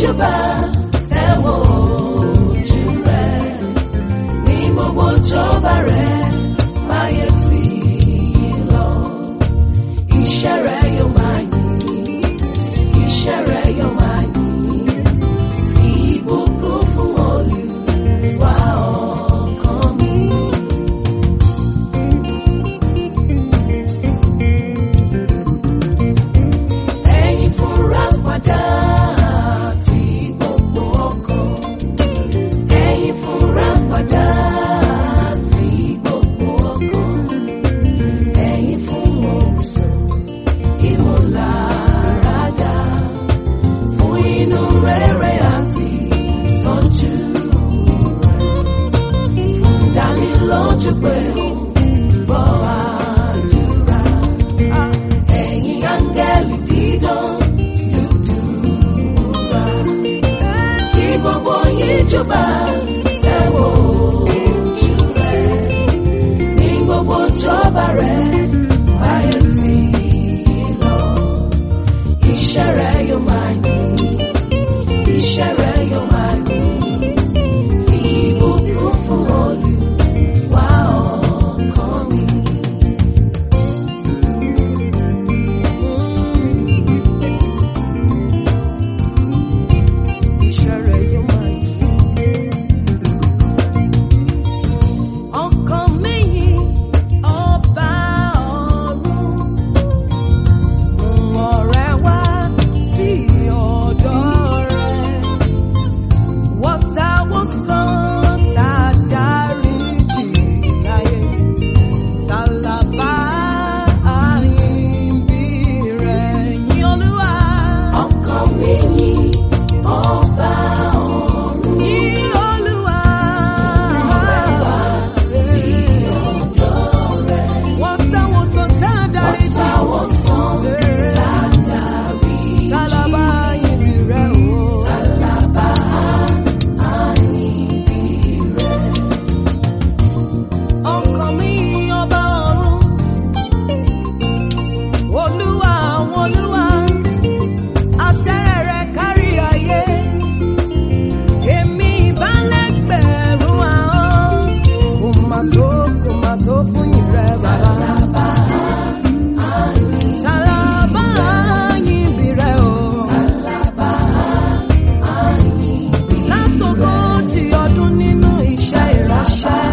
júbà ẹ̀wọ̀ ojú rẹ̀ ní gbogbo ìjọba rẹ̀ máyé sí lọ. Iṣẹ́ rẹ̀ yóò máa yìn, iṣẹ́ rẹ̀ yóò máa yìn, fi ìbùkún fún Olúwa ọkàn mi. Ẹ̀yin fúnra padà tí gbogbo ọkàn, ẹ̀yin fúnra padà tí gbogbo ọkàn, ẹ̀yin fún òwúsàn ìmúláradá, fún inú rere àti ìtọ́jú rẹ̀, fún dánilójú pé ó gbọ́ àdúrà. Ẹ̀yin áńgẹ́lì dídán dúdúrà, kí gbogbo yín júbà ẹ̀wọ̀ ojú rẹ̀ ní gbogbo ìjọba rẹ̀ máyé sí lọ. Iṣẹ́ rẹ̀ yóò máa yìn, iṣẹ́ rẹ̀ yóò máa yìn, fi ìbùkún fún Olúwa ọkàn mi. Iṣẹ́ rẹ̀ yóò máa yìn. Ọkàn mi yìn ọba ọ̀run, mú ọrẹ wá sí ọ̀dọ̀ rẹ̀. Wọ́n táwọ́ sàn tá a dáríjì láyé, sálábà àyìnbí rẹ̀ yìn Olúwa. Ọkàn mi yìn ọba ọ̀run, yìn Olúwa. Ọrẹ wá sí ọ̀dọ̀ rẹ̀. Wọ́n táwọ́ sàn tá a dáríjì, sálábà àyìnbí rẹ̀ o. Sálábà àyìnbí rẹ̀. Ọkàn mi yìn ọba ọ̀run, Olúwa àwọn olúwa, àṣẹ rẹ̀ kárí ayé. Èmi ìbálẹ̀gbẹ̀rún ahọ́n, kò má tó fún yìn rẹ̀ bàbá. Sálábà àyìnbí rẹ̀ o. Látogójì ọdún nínú iṣẹ́ ìránṣẹ́,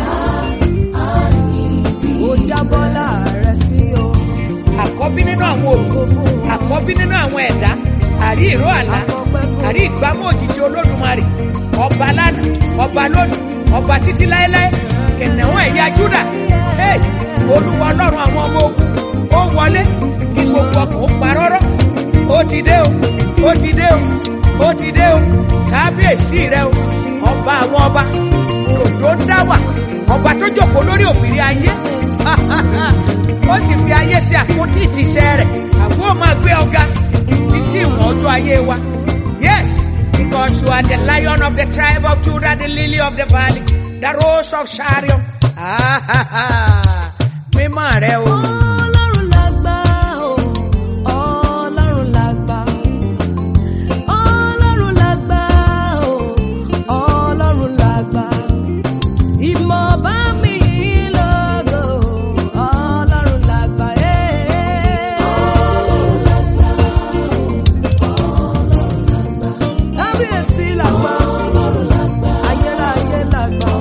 ó dábọ́lá rẹ̀ sí o. Àkọ́bí nínú àwọn òkú, àkọ́bí nínú àwọn ẹ̀dá, àrí ìró àlá, àrí ìgbámọ̀ òjìji Olódùmarè, ọba lánàá, ọba lónìí, ọba títí láéláé, kìnìún ẹ̀yà Júdà. Hey, Olúwa Ọlọ́run àwọn ọmọ ogun, ó wọlé kí gbogbo ọkàn ó parọ́rọ́. Ó ti dé o, ó ti dé o, ó ti dé o, kábíyèsí rẹ o, ọba àwọn ọba, lòdó ń dá wà, ọba tó jókòó lórí òbírí ayé. Ó sì fi ayé sí àpótí ìtìsẹ̀ rẹ̀, àwọn ò máa gbé ọ̀gá títí ìwọ̀n ọjọ́ ayé wa. Yes, because you are the Lion of the tribe of Judah, the lily of the valley, the rose of Sharon. Mímọ́ rẹ o. Ọlọ́run lágbà o, Ọlọ́run lágbà. Ọlọ́run lágbà o, Ọlọ́run lágbà. Ìmọ̀ bá mi lọ́gọ̀, Ọlọ́run lágbà. Kábíyèsí lágbà, ayérayé lágbà.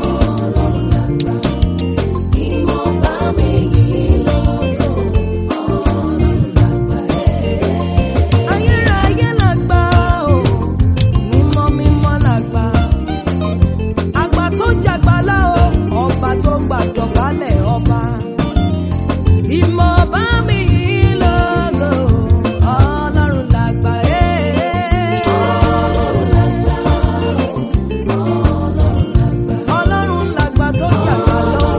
Ìmọ̀ bá mi lọ́gọ̀, Ọlọ́run lágbà. Ayérayé lágbà o, mímọ́ lágbà. Àgbà tó jàgbálá o, ọba tó gbàdọ̀bálẹ̀ ọba. Ìmọ̀ bá mi lọ́gọ̀, Ọlọ́run lágbà. Ọlọ́run lágbà tó jàgbálá.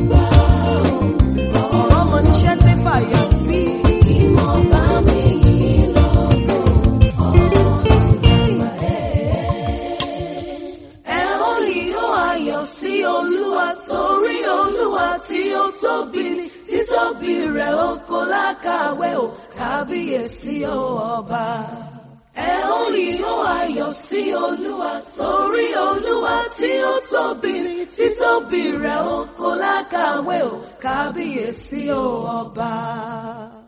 Ọ̀rọ̀ mọ níṣẹ́ tí fàyà sí. Ìmọ̀ bá mi lọ́gọ̀, Ọlọ́run lágbà. Ẹ ó ní ó ayọ̀ sí Olúwa, torí Olúwa tí ó tóbi ni, títóbi rẹ̀ ó kò lákàwé o. Kábíyèsí o ọba. Ẹ ó ìhó ayọ̀ sí Olúwa, torí Olúwa tí ó tóbi ni, títóbi rẹ̀ ó kò lákàwé o, kábíyèsí o ọba.